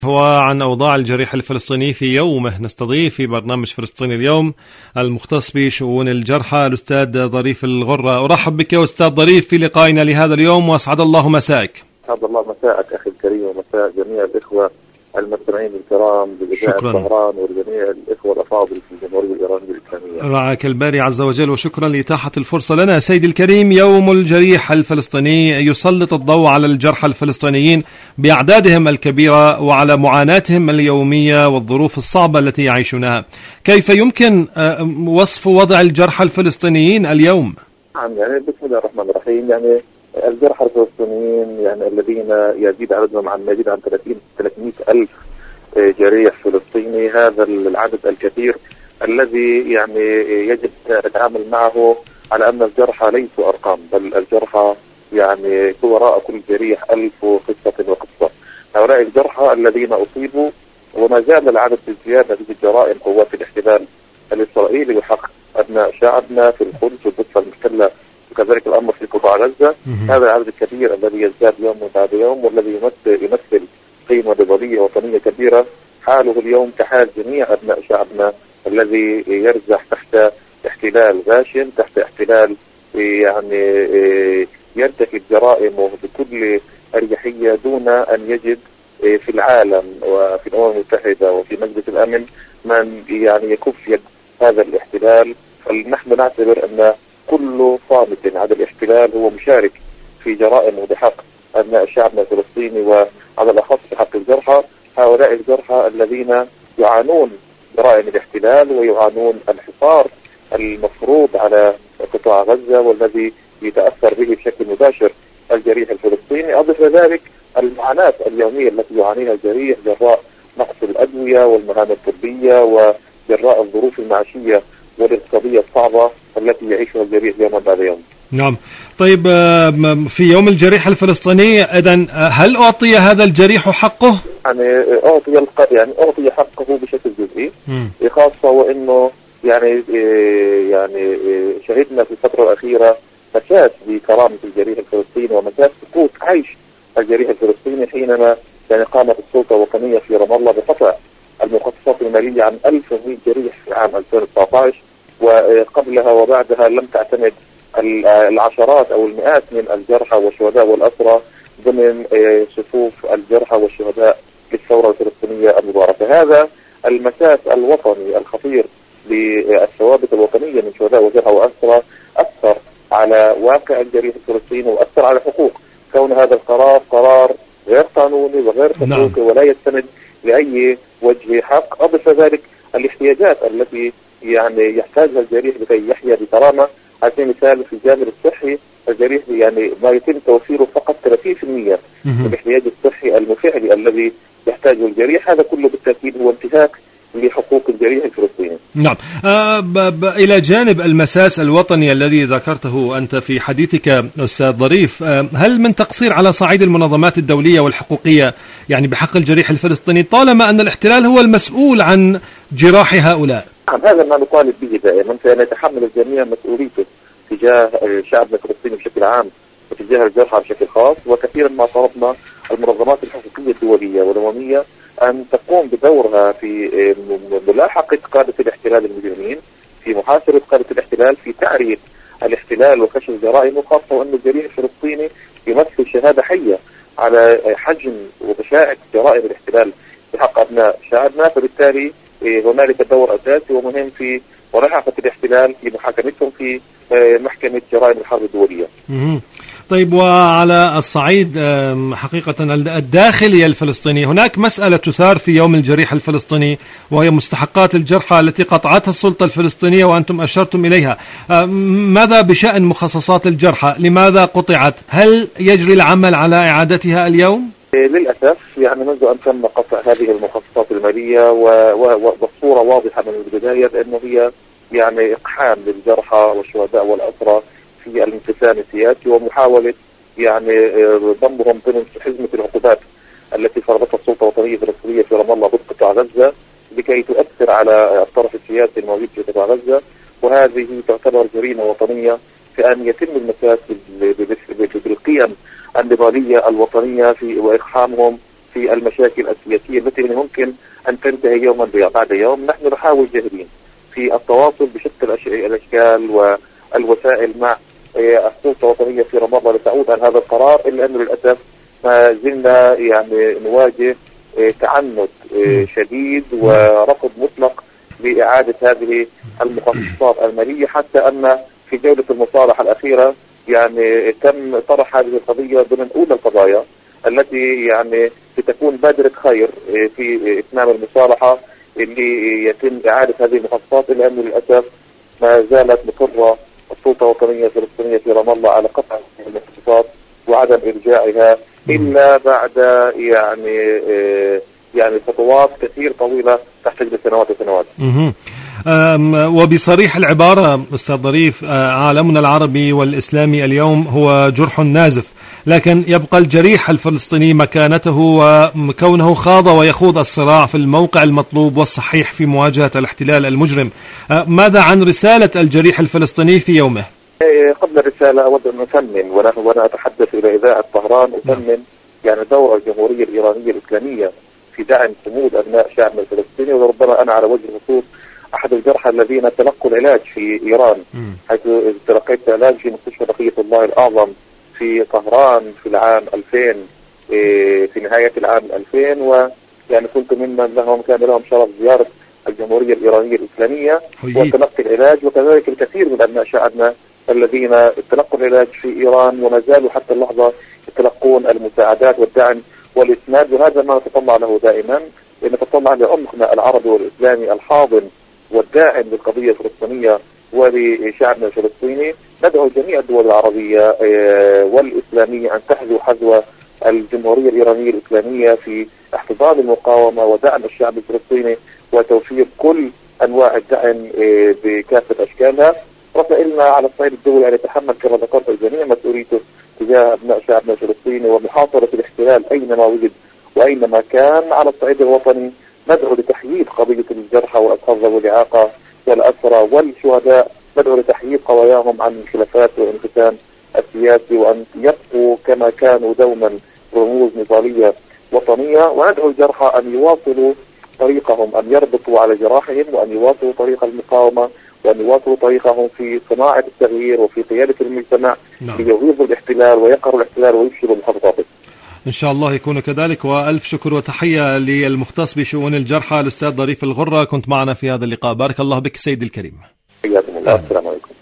هو عن أوضاع الجريح الفلسطيني في يومه. نستضيف في برنامج فلسطين اليوم المختص بشؤون الجرحى الأستاذ ظريف الغرة. أرحب بك يا أستاذ ظريف في لقائنا لهذا اليوم، وأسعد الله مساءك. أسعد الله مساءك أخي الكريم ومساء جميع الإخوة المستمعين الكرام بإذاعة طهران وجميع الإخوة الأفاضل في الجمهورية الإيرانية الإسلامية. رعاك الباري عز وجل، وشكرا لإتاحة الفرصة لنا. سيدي الكريم، يوم الجريح الفلسطيني يسلط الضوء على الجرحى الفلسطينيين بأعدادهم الكبيرة وعلى معاناتهم اليومية والظروف الصعبة التي يعيشونها. كيف يمكن وصف وضع الجرحى الفلسطينيين اليوم؟ يعني بسم الله الرحمن الرحيم. يعني الجرحى الفلسطينيين يعني الذين يزيد عددهم عن 300 ألف جريح فلسطيني، هذا العدد الكثير الذي يعني يجب التعامل معه على أن الجرحى ليسوا أرقام، بل الجرحى يعني وراء كل جريح ألف قصة وقصة. هؤلاء الجرحى الذين أصيبوا وما زال العدد بالزيادة بجرائم قوات الاحتلال الإسرائيلي بحق أبناء شعبنا في القدس والضفة المحتلة، وكذلك الأمر في قطاع غزة. هذا العدد الكبير الذي يزداد يوم بعد يوم والذي يمثل قيمة نضالية وطنية كبيرة، حاله اليوم كحال جميع أبناء شعبنا الذي يرزح تحت احتلال غاشم، تحت احتلال يعني يرتكب جرائمه بكل أريحية دون أن يجد في العالم وفي الأمم المتحدة وفي مجلس الأمن من يعني يكف يد هذا الاحتلال. فنحن نعتبر أن كل صامت عن الاحتلال هو مشارك في جرائمه بحق أبناء شعبنا الفلسطيني، وعلى الأخص بحق الجرحى. هؤلاء الجرحى الذين يعانون جرائم الاحتلال ويعانون الحصار المفروض على قطاع غزة والذي يتأثر به بشكل مباشر الجريح الفلسطيني. أضف ذلك المعاناة اليومية التي يعانيها الجريح جراء نقص الأدوية والمهام الطبية وجراء الظروف المعيشية والاقتصادية الصعبة التي يعيشها الجريح يوما بعد يوم. نعم. طيب، في يوم الجريح الفلسطيني إذن هل أعطي هذا الجريح حقه؟ يعني أعطي حقه بشكل جزئي، خاصة وإنه يعني شهدنا في الفترة الأخيرة مساس بكرامة الجريح الفلسطيني ومساس سقوط عيش الجريح الفلسطيني حينما يعني قامت السلطة الوطنية في رام الله بقطع المخصصات المالية عن 1100 جريح في عام 2019، وقبلها وبعدها لم تعتمد العشرات أو المئات من الجرحى والشهداء والأسرى ضمن صفوف الجرحى والشهداء للثورة الفلسطينية المباركة. هذا المساس الوطني الخطير بالثوابت الوطنية من شهداء وجرحى وأسرى أثر على واقع الجريح الفلسطيني وأثر على حقوق، كون هذا القرار قرار غير قانوني وغير حقوقي ولا يستند لأي وجه حق. أضف ذلك الاحتياجات التي يعني يحتاجها الجريح لكي يحيا بكرامة. على سبيل المثال في الجانب الصحي الجريح يعني ما يتم توفيره فقط 30% من الاحتياج الصحي المفعلي الذي يحتاجه الجريح. هذا كله بالتأكيد هو انتهاك لحقوق الجريح الفلسطيني. نعم. إلى جانب المساس الوطني الذي ذكرته أنت في حديثك أستاذ ظريف، هل من تقصير على صعيد المنظمات الدولية والحقوقية يعني بحق الجريح الفلسطيني طالما أن الاحتلال هو المسؤول عن جراح هؤلاء؟ هذا ما نطالب به دائما، فأن يتحمل الجميع مسؤوليته تجاه شعبنا الفلسطيني بشكل عام وتجاه الجرحى بشكل خاص. وكثيرا ما طلبنا المنظمات الحقوقية الدولية والأممية أن تقوم بدورها في ملاحقة قادة الاحتلال المجرمين، في محاسبة قادة الاحتلال، في تعريف الاحتلال وكشف جرائمه، خاصة وأن الجريح الفلسطيني يمثل شهادة حية على حجم وبشاعة جرائم الاحتلال بحق أبناء شعبنا. فبالتالي هنالك دور أساسي ومهم في ملاحقة الاحتلال في محاكمتهم في محكمة جرائم الحرب الدولية. طيب، وعلى الصعيد حقيقة الداخلي الفلسطيني هناك مسألة تثار في يوم الجريح الفلسطيني، وهي مستحقات الجرحى التي قطعتها السلطة الفلسطينية وأنتم أشرتم إليها. ماذا بشأن مخصصات الجرحى؟ لماذا قطعت؟ هل يجري العمل على إعادتها اليوم؟ للأسف يعني منذ أن تم قطع هذه المخصصات المالية والصورة واضحة من البداية بأنه هي يعني إقحام للجرحى والشهداء والأسرى في الانقسام السياسي ومحاولة يعني ضمهم ضمن حزمة العقوبات التي فرضتها السلطة الوطنية الفلسطينية في رام الله ضد قطاع غزة لكي تؤثر على الطرف السياسي الموجود في قطاع غزة. وهذه تعتبر جريمة وطنية في أن يتم المساس بالقيم النضالية الوطنية في وإقحامهم في المشاكل السياسية التي ممكن أن تنتهي يوما بعد يوم. نحن نحاول جاهدين في التواصل بشتى الأشكال والوسائل مع السلطة الوطنية في رام الله لتعود عن هذا القرار، إلا أنه للأسف ما زلنا يعني نواجه تعنت شديد ورفض مطلق لإعادة هذه المخصصات المالية، حتى أن في جولة المصالحة الأخيرة يعني تم طرح هذه القضية ضمن أولى القضايا التي يعني ستكون بادرة خير في إتمام المصالحة اللي يتم إعادة هذه المخصصات، إلا أنه للأسف ما زالت مصرة السلطة الوطنية الفلسطينية في رام الله على قطع المخصصات وعدم إرجاعها إلا بعد يعني خطوات كثير طويلة تحتاج لسنوات وسنوات. وبصريح العبارة أستاذ ظريف، عالمنا العربي والإسلامي اليوم هو جرح نازف، لكن يبقى الجريح الفلسطيني مكانته وكونه خاض ويخوض الصراع في الموقع المطلوب والصحيح في مواجهة الاحتلال المجرم. ماذا عن رسالة الجريح الفلسطيني في يومه؟ قبل الرسالة أود أن أثمن وأنا أتحدث إلى إذاعة طهران أثمن يعني دور الجمهورية الإيرانية الإسلامية في دعم صمود أبناء شعبنا الفلسطيني، وربما أنا على وجه الخصوص أحد الجرحى الذين تلقوا العلاج في إيران، حيث تلقيت علاج في مستشفى بقية الله الأعظم في طهران في العام 2000 في نهاية العام 2000، ويعني كنت ممن كان لهم شرف زيارة الجمهورية الإيرانية الإسلامية وتلقي العلاج، وكذلك الكثير من أبناء شعبنا الذين تلقوا العلاج في إيران وما زالوا حتى اللحظة يتلقون المساعدات والدعم والإسناد، وهذا ما نتطلع له دائما، نتطلع لعمقنا العربي والإسلامي الحاضن والداعم للقضية الفلسطينية ولشعبنا الفلسطيني. ندعو جميع الدول العربية والإسلامية أن تحذو حذو الجمهورية الإيرانية الإسلامية في احتضان المقاومة ودعم الشعب الفلسطيني وتوفير كل أنواع الدعم بكافة أشكالها. رسائلنا على الصعيد الدولي أن يتحمل كما ذكرت الجميع مسؤوليته تجاه أبناء شعبنا الفلسطيني ومحاصرة الاحتلال أينما وجد وأينما كان. على الصعيد الوطني ندعو لتحييد قضية الجرحى وأصحاب ذوي الإعاقة والأسرى والشهداء، ندعو لتحييد قضاياهم عن الخلافات والانقسام السياسي، وأن يبقوا كما كانوا دوما رموز نضالية وطنية، وندعو الجرحى أن يواصلوا طريقهم، أن يربطوا على جراحهم وأن يواصلوا طريق المقاومة وأن يواصلوا طريقهم في صناعة التغيير وفي قيادة المجتمع ليغيظوا الاحتلال ويقروا الاحتلال ويفشلوا مخططاته. إن شاء الله يكون كذلك، وألف شكر وتحية للمختص بشؤون الجرحى الأستاذ ظريف الغرة، كنت معنا في هذا اللقاء. بارك الله بك سيدي الكريم. حياكم الله. السلام عليكم.